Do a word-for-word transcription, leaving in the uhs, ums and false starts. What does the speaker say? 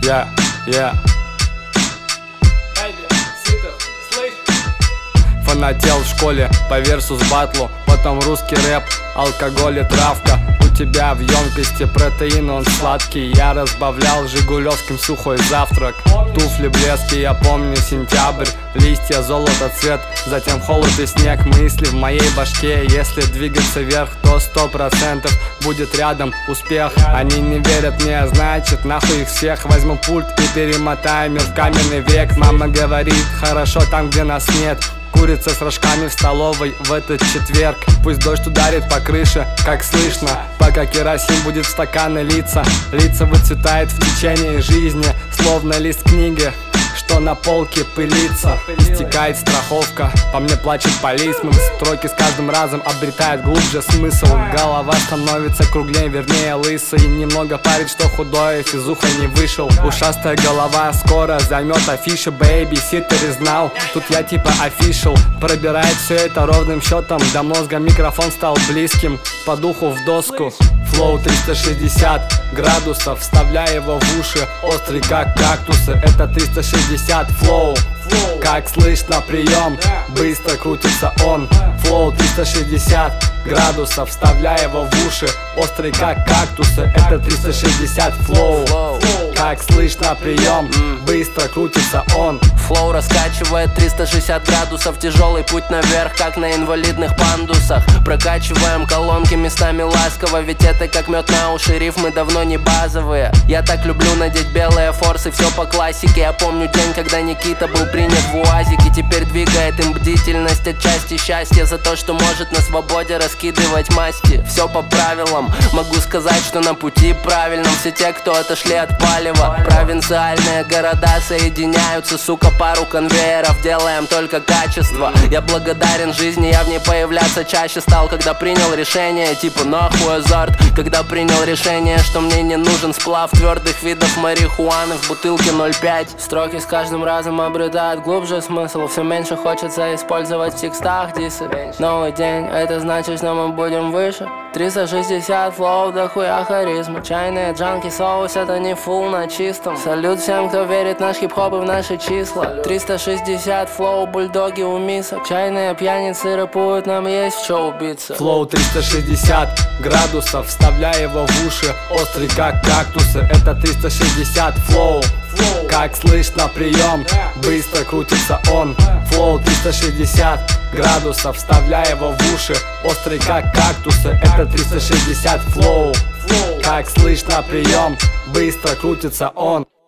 Я, я фанател в школе по версус батлу, потом русский рэп, алкоголь и травка. У тебя в емкости протеин, он сладкий. Я разбавлял жигулевским сухой завтрак. Туфли блески, я помню сентябрь. Листья, золото, цвет, затем холод и снег. Мысли в моей башке, если двигаться вверх, то сто процентов будет рядом успех. Они не верят мне, значит нахуй их всех. Возьму пульт и перемотаю мир в каменный век. Мама говорит, хорошо там, где нас нет. Курица с рожками в столовой в этот четверг. Пусть дождь ударит по крыше, как слышно, пока керосин будет в стаканы литься. Лица выцветает в течение жизни, словно лист книги, что на полке пылится. Истекает страховка, по мне плачет полисмен. Строки с каждым разом обретают глубже смысл. Голова становится круглее, вернее лысой. Немного парит, что худое, физуха не вышел. Ушастая голова скоро займет афиши. Бэйби, ситер знал, тут я типа офишл. Пробирает все это ровным счетом. До мозга микрофон стал близким, по духу в доску. Флоу триста шестьдесят градусов, вставляя его в уши, острый как кактусы. Это триста шестьдесят флоу, как слышно прием, быстро крутится он. Флоу триста шестьдесят градусов, вставляя его в уши, острый как кактусы. Это триста шестьдесят флоу, как слышно прием, быстро крутится он. Флоу раскачивает триста шестьдесят градусов, тяжелый путь наверх, как на инвалидных пандусах. Прокачиваем колонки местами ласково, ведь это как мед на уши, рифмы давно не базовые. Я так люблю надеть белые форсы, все по классике. Я помню день, когда Никита был принят в УАЗике. Теперь двигает им бдительность, отчасти счастье за то, что может на свободе раскидывать масти. Все по правилам, могу сказать, что на пути правильном. Все те, кто отошли от палева. Провинциальные города соединяются, сука, пару конвейеров, делаем только качество. Я благодарен жизни, я в ней появляться чаще стал, когда принял решение, типа нахуй азарт. Когда принял решение, что мне не нужен сплав твердых видов марихуаны в бутылке ноль пять. Строки с каждым разом обретают глубже смысл. Все меньше хочется использовать в текстах дисы. Новый день, это значит, что мы будем выше. Триста шестьдесят флоу, да хуя харизма. Чайные джанки, соус, это не фул на чистом. Салют всем, кто верит в наш хип-хоп и в наши числа. Триста шестьдесят флоу, бульдоги у мисок. Чайные пьяницы рэпуют, нам есть в чё убиться. Флоу триста шестьдесят градусов, вставляя его в уши, острый как кактусы. Это триста шестьдесят флоу, как слышно прием, быстро крутится он. Флоу триста шестьдесят градусов, вставляя его в уши, острый как кактусы. Это триста шестьдесят флоу, как слышно прием, быстро крутится он.